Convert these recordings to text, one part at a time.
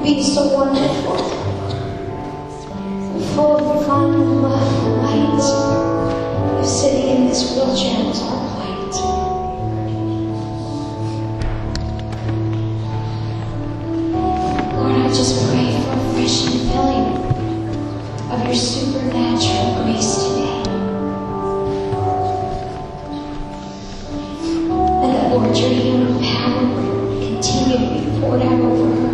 be so wonderful, full of fun, love, and light. If sitting in this wheelchair was our plight. Lord, I just pray for a fresh infilling of your supernatural grace today. And that, Lord, your healing power would continue to be poured out over her.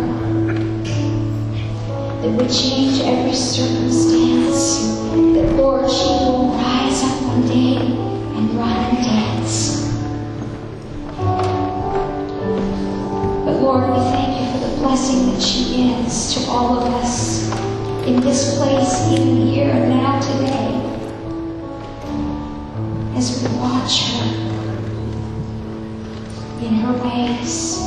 That would change every circumstance. That, Lord, she will rise up one day and run and dance. But Lord, we thank you for the blessing that she is to all of us in this place, even here and now today, as we watch her in her ways.